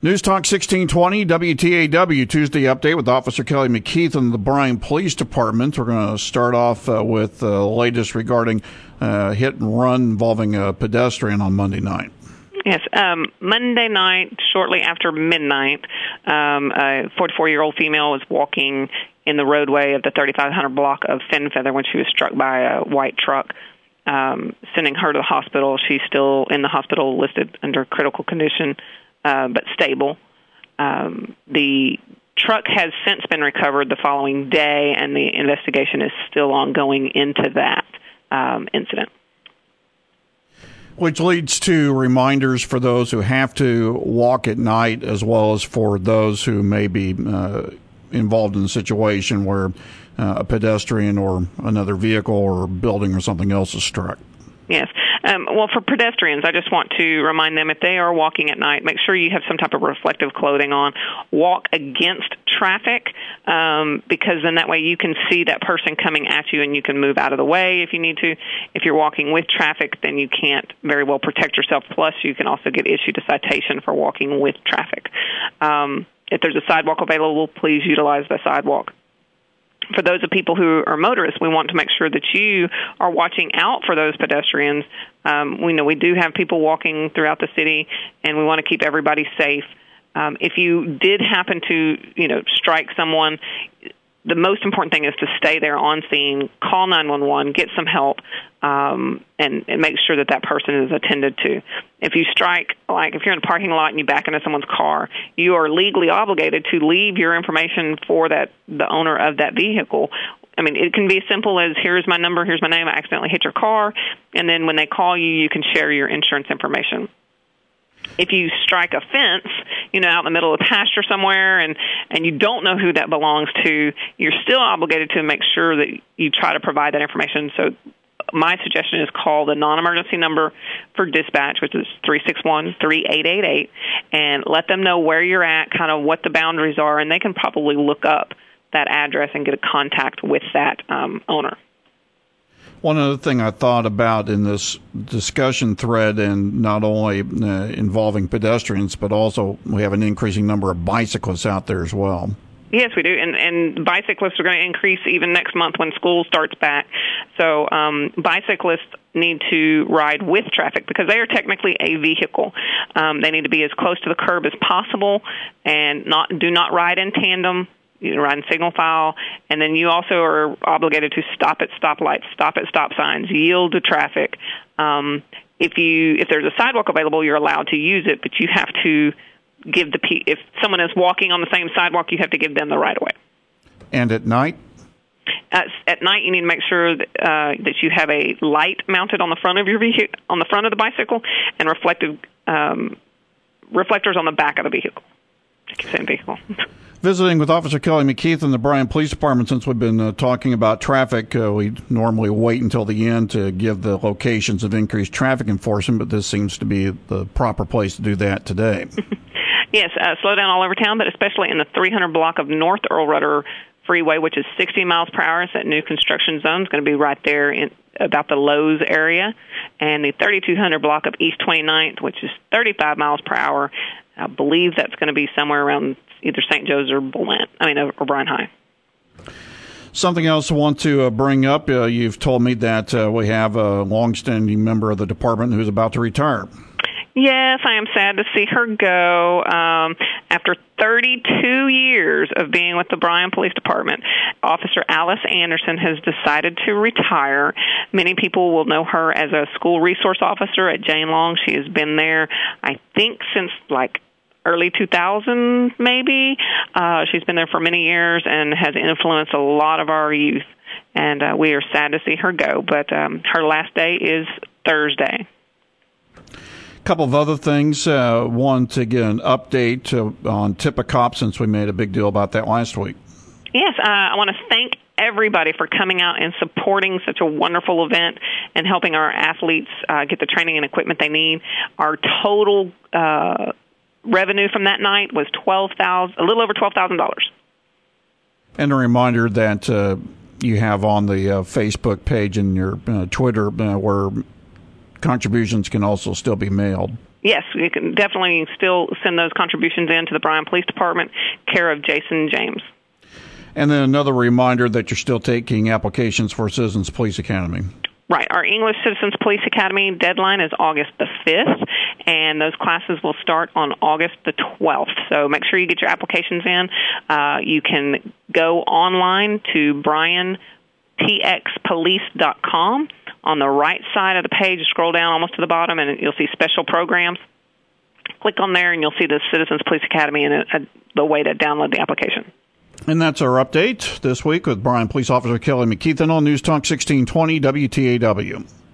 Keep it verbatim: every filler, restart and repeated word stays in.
News Talk sixteen twenty W T A W Tuesday update with Officer Kelly McKeith and the Bryan Police Department. We're going to start off uh, with uh, the latest regarding uh, hit and run involving a pedestrian on Monday night. Yes, um, Monday night, shortly after midnight, um, a forty-four-year-old female was walking in the roadway of the thirty-five hundred block of Fenfeather when she was struck by a white truck, um, sending her to the hospital. She's still in the hospital, listed under critical condition, uh, but stable. Um, the truck has since been recovered the following day, and the investigation is still ongoing into that um, incident. Which leads to reminders for those who have to walk at night, as well as for those who may be uh, involved in a situation where uh, a pedestrian or another vehicle or building or something else is struck. Yes. Um, well, for pedestrians, I just want to remind them if they are walking at night, make sure you have some type of reflective clothing on. Walk against traffic, um, because then that way you can see that person coming at you and you can move out of the way if you need to. If you're walking with traffic, then you can't very well protect yourself. Plus, you can also get issued a citation for walking with traffic. Um, if there's a sidewalk available, please utilize the sidewalk. For those of people who are motorists, we want to make sure that you are watching out for those pedestrians. Um, we know we do have people walking throughout the city, and we want to keep everybody safe. Um, if you did happen to, you know, strike someone, the most important thing is to stay there on scene, call nine one one, get some help, um, and, and make sure that that person is attended to. If you strike, like if you're in a parking lot and you back into someone's car, you are legally obligated to leave your information for that the owner of that vehicle. I mean, it can be as simple as, here's my number, here's my name, I accidentally hit your car, and then when they call you, you can share your insurance information. If you strike a fence, you know, out in the middle of the pasture somewhere, and, and you don't know who that belongs to, you're still obligated to make sure that you try to provide that information. So my suggestion is call the non-emergency number for dispatch, which is three six one, three eight eight eight, and let them know where you're at, kind of what the boundaries are, and they can probably look up that address and get a contact with that um, owner. One other thing I thought about in this discussion thread, and not only uh, involving pedestrians, but also we have an increasing number of bicyclists out there as well. Yes, we do, and, and bicyclists are going to increase even next month when school starts back. So um, bicyclists need to ride with traffic because they are technically a vehicle. Um, they need to be as close to the curb as possible, and not do not ride in tandem. You run signal file, and then you also are obligated to stop at stoplights, stop at stop signs, yield to traffic. Um, if you if there's a sidewalk available, you're allowed to use it, but you have to give the if someone is walking on the same sidewalk, you have to give them the right of way. And at night? At, at night, you need to make sure that, uh, that you have a light mounted on the front of your vehicle, on the front of the bicycle, and reflective um, reflectors on the back of the vehicle. Same vehicle. Visiting with Officer Kelly McKeith in the Bryan Police Department. Since we've been uh, talking about traffic, uh, we normally wait until the end to give the locations of increased traffic enforcement, but this seems to be the proper place to do that today. Yes, uh, slow down all over town, but especially in the three hundred block of North Earl Rudder Freeway, which is sixty miles per hour. It's that new construction zone. It's going to be right there in about the Lowe's area. And the thirty-two hundred block of East twenty-ninth, which is thirty-five miles per hour. I believe that's going to be somewhere around either Saint Joe's or Bulent, I mean, or Bryan High. Something else I want to uh, bring up. Uh, you've told me that uh, we have a longstanding member of the department who's about to retire. Yes, I am sad to see her go. Um, after thirty-two years of being with the Bryan Police Department, Officer Alice Anderson has decided to retire. Many people will know her as a school resource officer at Jane Long. She has been there, I think, since like early two thousand, maybe. Uh, she's been there for many years and has influenced a lot of our youth. And uh, we are sad to see her go. But um, her last day is Thursday. Couple of other things. Uh, one, to get an update uh, on Tip a Cop, since we made a big deal about that last week. Yes, uh, I want to thank everybody for coming out and supporting such a wonderful event and helping our athletes uh, get the training and equipment they need. Our total uh, revenue from that night was twelve thousand, a little over twelve thousand dollars. And a reminder that uh, you have on the uh, Facebook page and your uh, Twitter uh, where contributions can also still be mailed. Yes, you can definitely still send those contributions in to the Bryan Police Department, care of Jason James. And then another reminder that you're still taking applications for Citizens Police Academy. Right. Our English Citizens Police Academy deadline is August the fifth, and those classes will start on August the twelfth. So make sure you get your applications in. Uh, you can go online to bryan p x police dot com. On the right side of the page, scroll down almost to the bottom, and you'll see special programs. Click on there, and you'll see the Citizens Police Academy and a, a, the way to download the application. And that's our update this week with Bryan Police Officer Kelly McKeithen on News Talk sixteen twenty W T A W.